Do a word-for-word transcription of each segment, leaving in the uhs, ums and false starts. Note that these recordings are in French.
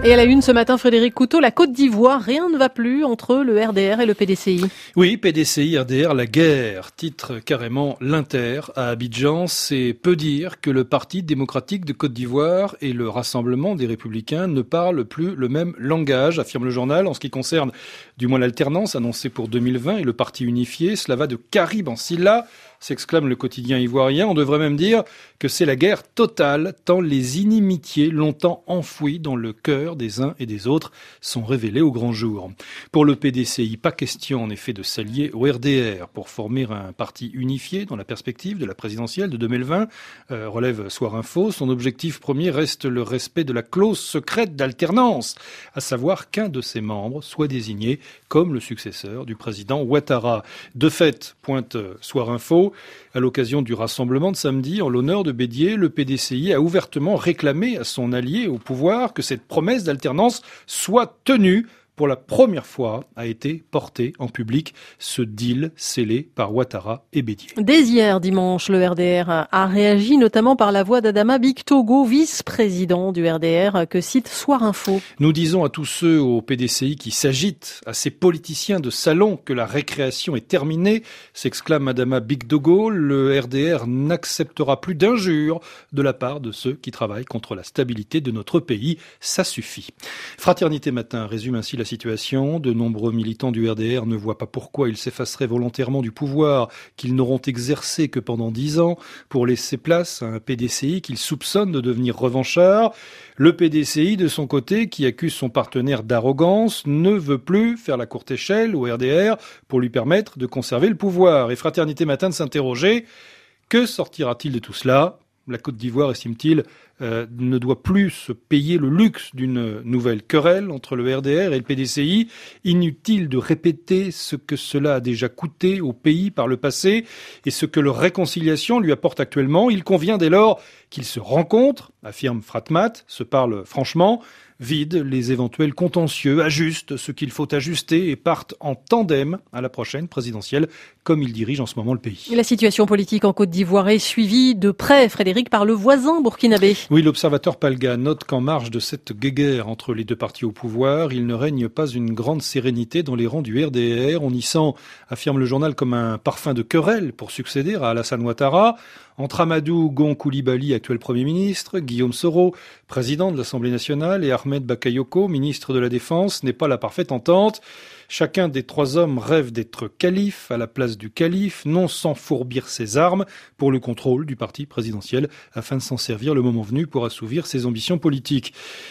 Et à la une ce matin, Frédéric Couteau, la Côte d'Ivoire, rien ne va plus entre le R D R et le P D C I. Oui, P D C I, R D R, la guerre, titre carrément l'Inter à Abidjan. C'est peu dire que le Parti démocratique de Côte d'Ivoire et le Rassemblement des Républicains ne parlent plus le même langage, affirme le journal, en ce qui concerne du moins l'alternance annoncée pour deux mille vingt et le Parti unifié. Cela va de Caribe en Silla, s'exclame le quotidien ivoirien. On devrait même dire que c'est la guerre totale, tant les inimitiés longtemps enfouies dans le cœur des uns et des autres sont révélées au grand jour. Pour le P D C I, pas question en effet de s'allier au R D R pour former un parti unifié dans la perspective de la présidentielle de deux mille vingt, euh, relève Soir Info. Son objectif premier reste le respect de la clause secrète d'alternance, à savoir qu'un de ses membres soit désigné comme le successeur du président Ouattara. De fait, pointe Soir Info, à l'occasion du rassemblement de samedi en l'honneur de Bédié, le P D C I a ouvertement réclamé à son allié au pouvoir que cette promesse d'alternance soit tenue. Pour la première fois, a été porté en public ce deal scellé par Ouattara et Bédié. Dès hier dimanche, le R D R a réagi notamment par la voix d'Adama Bictogo, vice-président du R D R, que cite Soir Info. Nous disons à tous ceux au P D C I qui s'agitent, à ces politiciens de salon, que la récréation est terminée, s'exclame Adama Bictogo. Le R D R n'acceptera plus d'injures de la part de ceux qui travaillent contre la stabilité de notre pays. Ça suffit. Fraternité Matin résume ainsi la situation. De nombreux militants du R D R ne voient pas pourquoi ils s'effaceraient volontairement du pouvoir qu'ils n'auront exercé que pendant dix ans pour laisser place à un P D C I qu'ils soupçonnent de devenir revanchard. Le P D C I, de son côté, qui accuse son partenaire d'arrogance, ne veut plus faire la courte échelle au R D R pour lui permettre de conserver le pouvoir. Et Fraternité Matin de s'interroger, que sortira-t-il de tout cela ? La Côte d'Ivoire, estime-t-il, euh, ne doit plus se payer le luxe d'une nouvelle querelle entre le R D R et le P D C I. Inutile de répéter ce que cela a déjà coûté au pays par le passé et ce que leur réconciliation lui apporte actuellement. Il convient dès lors qu'ils se rencontrent, affirme Fratmat, se parlent franchement, vident les éventuels contentieux, ajustent ce qu'il faut ajuster et partent en tandem à la prochaine présidentielle, comme il dirige en ce moment le pays. La situation politique en Côte d'Ivoire est suivie de près, Frédéric, par le voisin burkinabé. Oui, l'observateur Palga note qu'en marge de cette guéguerre entre les deux partis au pouvoir, il ne règne pas une grande sérénité dans les rangs du R D R. On y sent, affirme le journal, comme un parfum de querelle pour succéder à Alassane Ouattara. Entre Amadou Gon Coulibaly, actuel Premier ministre, Guillaume Soro, président de l'Assemblée nationale, et Ahmed Bakayoko, ministre de la Défense, n'est pas la parfaite entente. Chacun des trois hommes rêve d'être calife à la place du calife, non sans fourbir ses armes pour le contrôle du parti présidentiel, afin de s'en servir le moment venu pour assouvir ses ambitions politiques.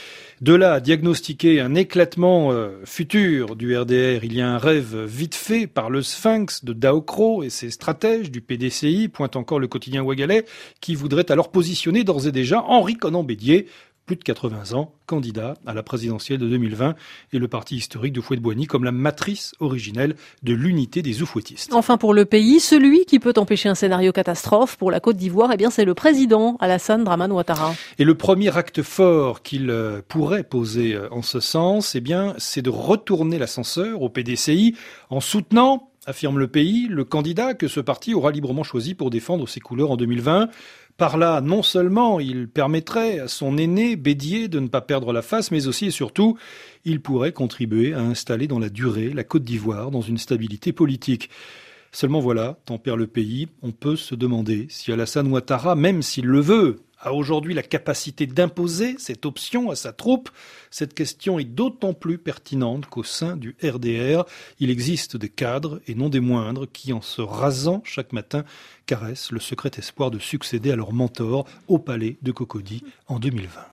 De là à diagnostiquer un éclatement euh, futur du R D R, il y a un rêve vite fait par le Sphinx de Daokro et ses stratèges du P D C I, pointe encore le quotidien ouagalais, qui voudrait alors positionner d'ores et déjà Henri Konan Bédié, plus de quatre-vingts ans, candidat à la présidentielle de deux mille vingt, et le parti historique de Fouet-de-Boigny comme la matrice originelle de l'unité des oufouettistes. Enfin pour le pays, celui qui peut empêcher un scénario catastrophe pour la Côte d'Ivoire, eh bien c'est le président Alassane Dramane Ouattara. Et le premier acte fort qu'il pourrait poser en ce sens, eh bien, c'est de retourner l'ascenseur au P D C I en soutenant, affirme le pays, le candidat que ce parti aura librement choisi pour défendre ses couleurs en deux mille vingt. Par là, non seulement il permettrait à son aîné Bédié de ne pas perdre la face, mais aussi et surtout, il pourrait contribuer à installer dans la durée la Côte d'Ivoire dans une stabilité politique. Seulement voilà, tempère le pays, on peut se demander si Alassane Ouattara, même s'il le veut, a aujourd'hui la capacité d'imposer cette option à sa troupe. Cette question est d'autant plus pertinente qu'au sein du R D R, il existe des cadres, et non des moindres, qui, en se rasant chaque matin, caressent le secret espoir de succéder à leur mentor au palais de Cocody en deux mille vingt.